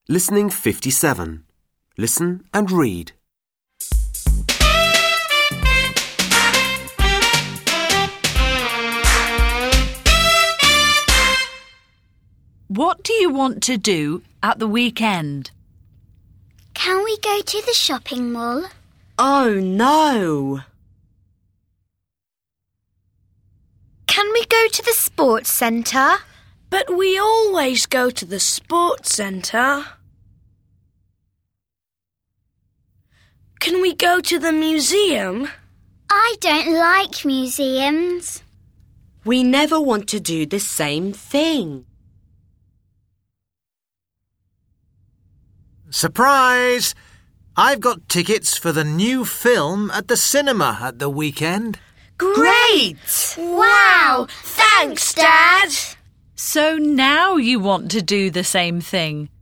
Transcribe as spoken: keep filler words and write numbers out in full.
Listening fifty-seven. Listen and read. What do you want to do at the weekend? Can we go to the shopping mall? Oh, no. Can we go to the sports centre? But we always go to the sports centre. Can we go to the museum? I don't like museums. We never want to do the same thing. Surprise! I've got tickets for the new film at the cinema at the weekend. Great! Wow! Thanks, Dad! So now you want to do the same thing.